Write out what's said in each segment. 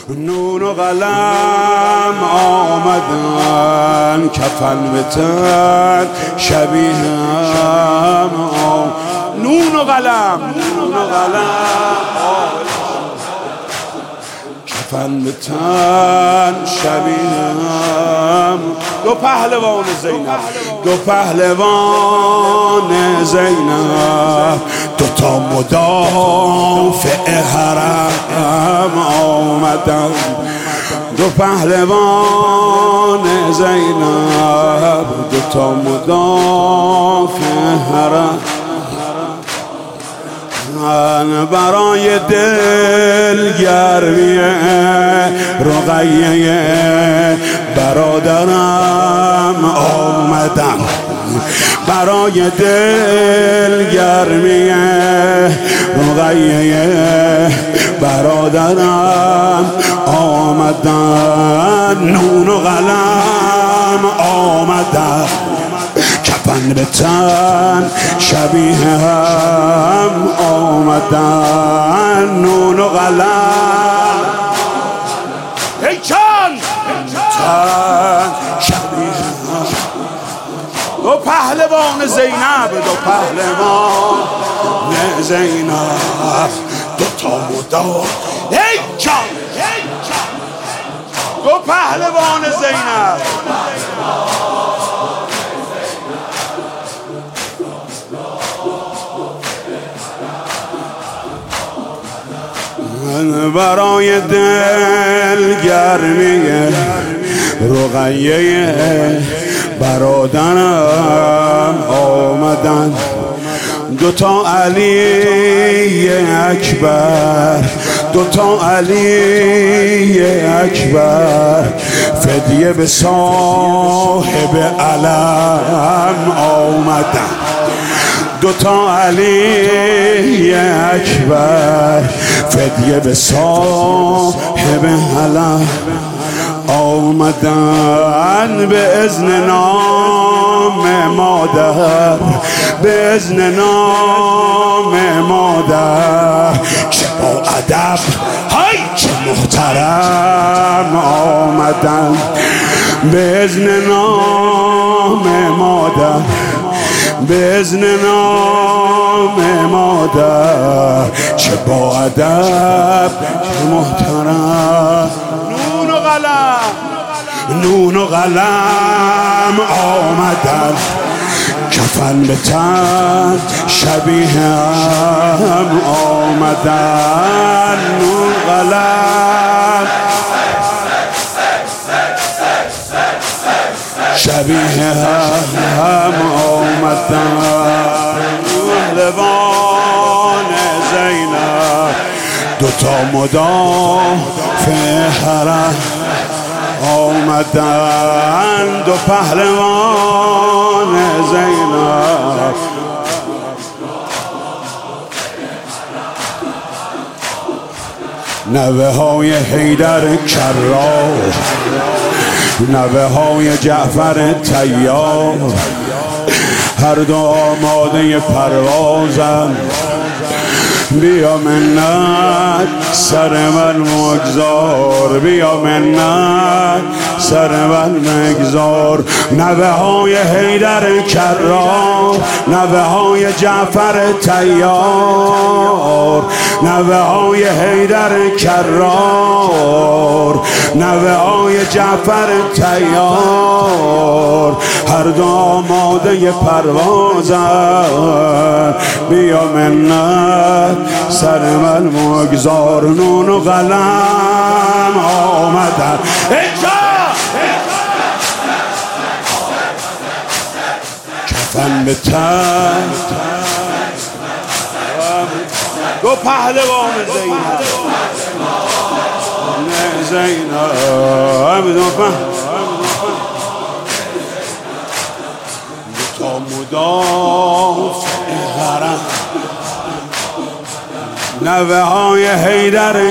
نون و قلم آمدن کفن به تن شبیه هم نون و قلم کفن به تن شبیه هم دو پهلوان زینب دوتا مدافع حرم آمدن دو پهلوان زینب دوتا مدافع حرم برای دل گرمی رقیه برادرم آمدم برای دل گرمی رقیه برادرم آمدن نون و قلم آمدن کفن به تن شبیه هم آمدن نون و قلم ای چند تن شبیه هم دو پهلوان زینب دوتا مدار ای چند دو پهلوان زینب برای دل گرمی رقیه برادرم آمدن دوتا علی اکبر فدیه به صاحب علم آمدن دوتا علی اکبر فدیه به صاحب علم آمدن به اذن نام مادر چه با ادب های چه محترم آمدن به اذن نام مادر چه با ادب چه محترم نون و قلم آمدن کفن به تن شبیه هم آمدن نون قلم شبیه هم آمدن پهلوان زینب دوتا مدافع حرم آمدن دو پهلوان زینب نوه های حیدر کرار نوه های جعفر طیار هر دو آماده پروازن بیا منت سر من مگذار بیا منت سر من مگذار نوه های حیدر کرار نوه های جعفر طیار نوه های حیدر کرار نوه های جعفر طیار هر دو آماده پروازن بیا منت سر من مگذار نون و قلم آمدن کفن به تن دو پهلوان زینب دوتا مدافع حرم نوه های حیدر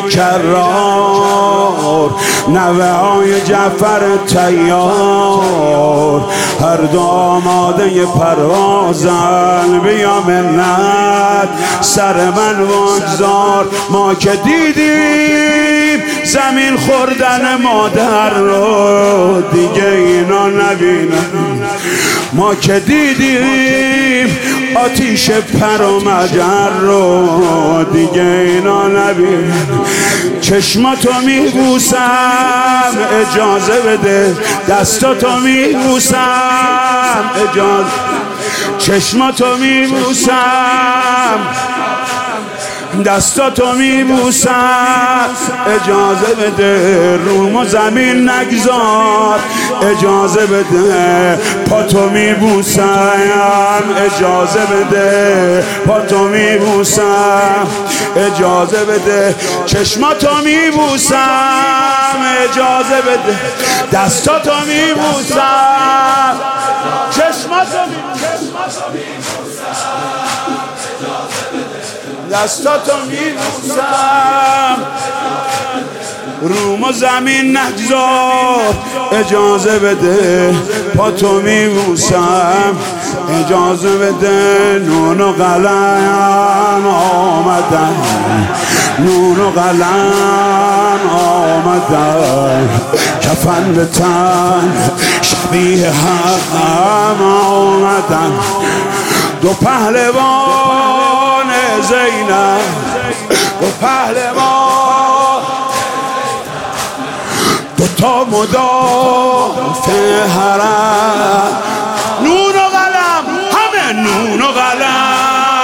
کرار نوه های جعفر طیار هر دو آماده پروازن بیا منت سر من بگذار ما که دیدیم زمین خوردن مادر رو دیگه اینا نبینن. ما که دیدیم آتیش پر و مجر رو دیگه اینا نبینن. چشماتو میبوسم اجازه بده، دستاتو میبوسم اجازه، چشماتو میبوسم دستاتو میبوسم اجازه بده، روم و زمین نگذار اجازه بده، پاتو میبوسم اجازه بده، پاتو میبوسم اجازه بده، چشماتو میبوسم اجازه بده، دستاتو میبوسم چشماتو دستاتو میبوسم، روم و زمین نگذار اجازه بده، پاتو میبوسم اجازه بده. نون و قلم آمدن، نون و قلم آمدن، کفن به تن شبیه هم آمدن. دو پهلوان زینب، دو پهلوان، دو تا مدافع حرم. نون و قلم، همه نون و قلم،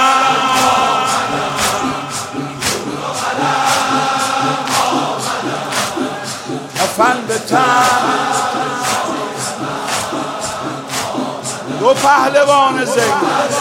کفن به تن، دو پهلوان زینب.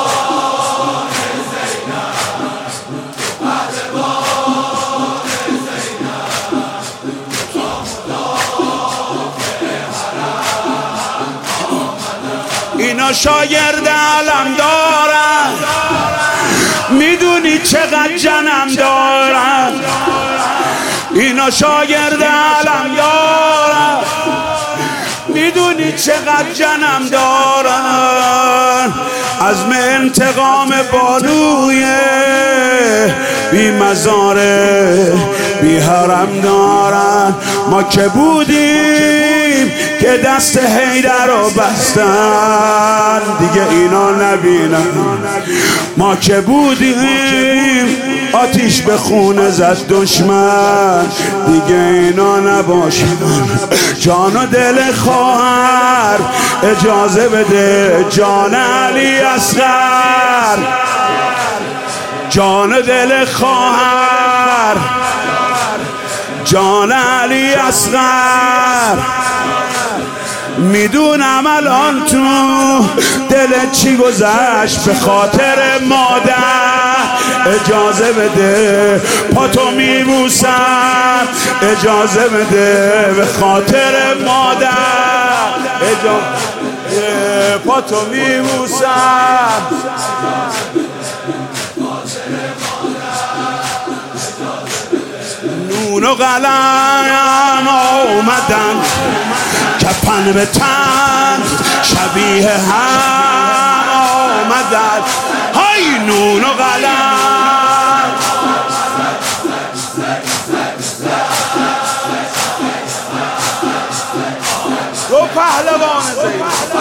اینا شاگرد علم دارن، میدونی چقدر جنم دارن. اینا شاگرد علم دارن، میدونی چقدر جنم دارن. عزم انتقام بانوی بی مزاره بی حرم دارن. ما که بودیم که دست حیدر رو بستن دیگه اینا نبینن. ما که بودیم آتیش به خونه زد دشمن دیگه اینا نباشن. جان و دل خواهر اجازه بده، جان علی اصغر، جان دل خواهر، جان علی اصغر. میدونم الان تو دل چی گذشت به خاطر مادر، اجازه بده پاتو میبوسم اجازه بده به خاطر مادر، اجازه پاتو میبوسم. نون و قلم آمدن، کفن به تن شبیه هم آمدن. های نون و قلم، دو پهلوان زینب،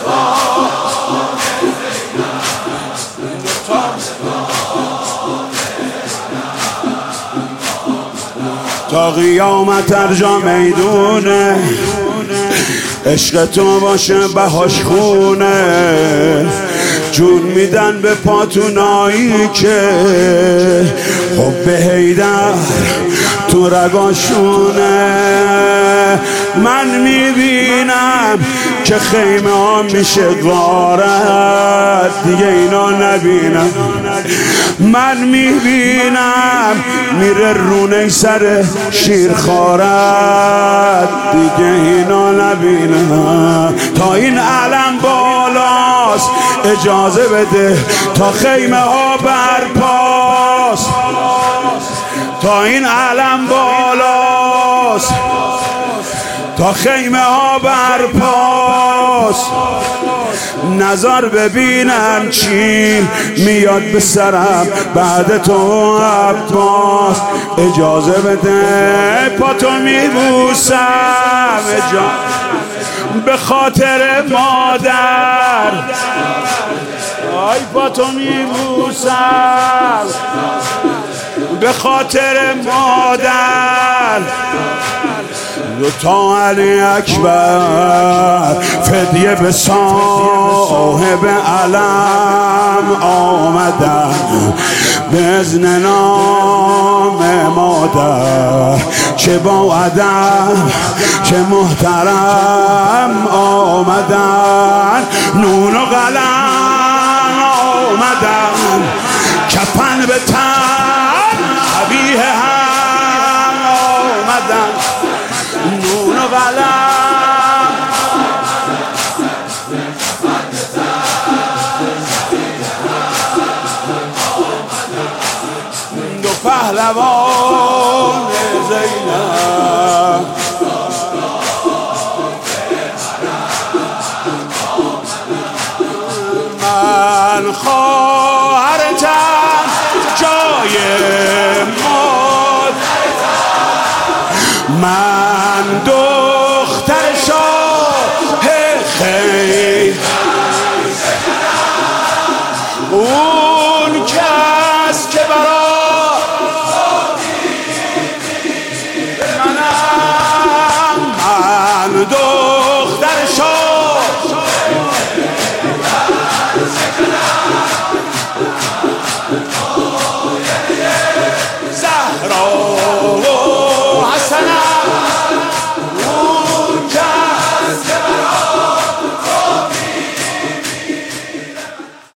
تا قیامت ارجا میدونه عشق تو باشه بهاش خونه. جون میدن به پاتونایی که حب حیدر تو رگاشونه. من میبینم که خیمه ها میشه غارت دیگه اینا نبینم. من میبینم میره رونه سر شیرخوارت دیگه اینا نبینم. تا این علم بالاست اجازه بده تا خیمه ها برپاست، تا این علم بالاست تا خیمه ها برپاست. نظر ببینم چی میاد به سرم بعد تو عباس. اجازه بده پا تو میبوسم، به خاطر مادر. آی پا تو میبوسم به خاطر مادر. تا علی اکبر فدیه به صاحب علم آمدن، به اذن نام مادر چه با ادب چه محترم آمدن. نون و قلم آمدن، کفن به تن قبیه هم آمدن. نون و قلم دو پهلوان زینب، من خواهرتم جای من دختر شاه خیل، اون کس که برا منم، من دختر شاه